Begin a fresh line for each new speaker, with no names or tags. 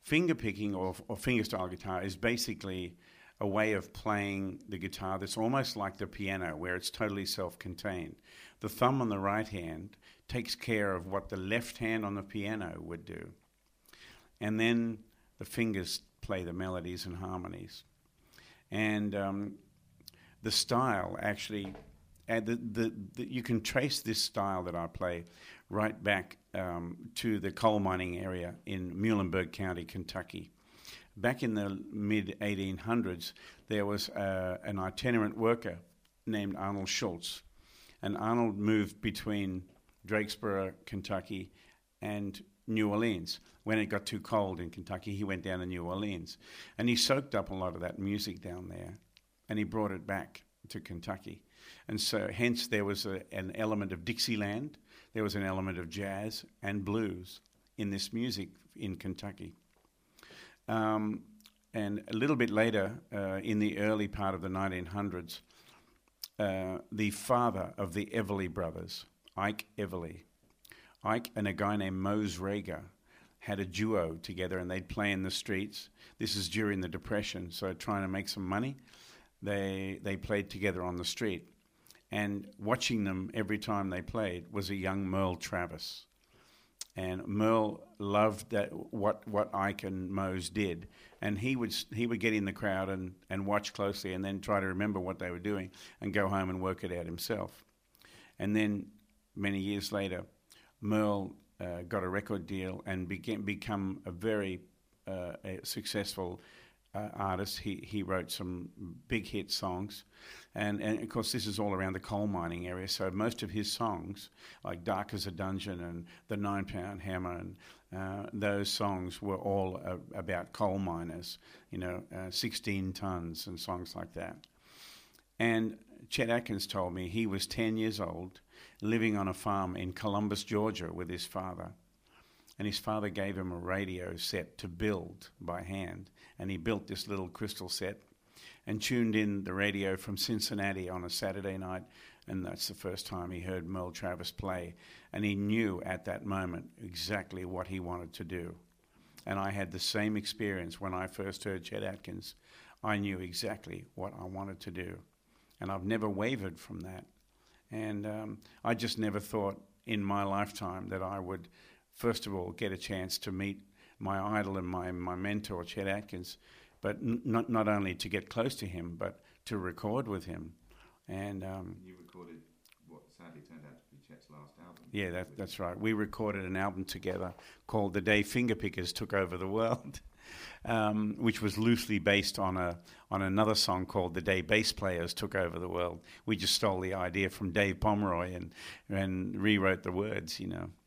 finger picking or fingerstyle guitar is basically a way of playing the guitar that's almost like the piano, where it's totally self-contained. The thumb on the right hand takes care of what the left hand on the piano would do. And then the fingers play the melodies and harmonies. And the style actually, you can trace this style that I play right back to the coal mining area in Muhlenberg County, Kentucky. Back in the mid-1800s, there was an itinerant worker named Arnold Schultz. And Arnold moved between Drakesboro, Kentucky, and New Orleans. When it got too cold in Kentucky, he went down to New Orleans. And he soaked up a lot of that music down there, and he brought it back to Kentucky. And so hence there was an element of Dixieland, there was an element of jazz and blues in this music in Kentucky. And a little bit later, in the early part of the 1900s, the father of the Everly brothers, Ike Everly, Ike and a guy named Mose Rager had a duo together, and they'd play in the streets. This is during the Depression, so trying to make some money. They played together on the street. And watching them every time they played was a young Merle Travis. And Merle loved that what Ike and Mose did, and he would get in the crowd and watch closely, and then try to remember what they were doing, and go home and work it out himself. And then many years later, Merle got a record deal and become a very successful artist. He wrote some big hit songs, and of course this is all around the coal mining area, so most of his songs, like Dark as a Dungeon and The 9-Pound Hammer, and those songs were all about coal miners, 16 tons and songs like that. And Chet Atkins told me he was 10 years old, living on a farm in Columbus, Georgia with his father. And his father gave him a radio set to build by hand. And he built this little crystal set and tuned in the radio from Cincinnati on a Saturday night. And that's the first time he heard Merle Travis play. And he knew at that moment exactly what he wanted to do. And I had the same experience when I first heard Chet Atkins. I knew exactly what I wanted to do. And I've never wavered from that. And I just never thought in my lifetime that I would, first of all, get a chance to meet my idol and my mentor, Chet Atkins, but not only to get close to him, but to record with him. And
you recorded what sadly turned out to be Chet's last album.
Yeah, that's right. We recorded an album together called The Day Fingerpickers Took Over the World, which was loosely based on another song called The Day Bass Players Took Over the World. We just stole the idea from Dave Pomeroy and rewrote the words,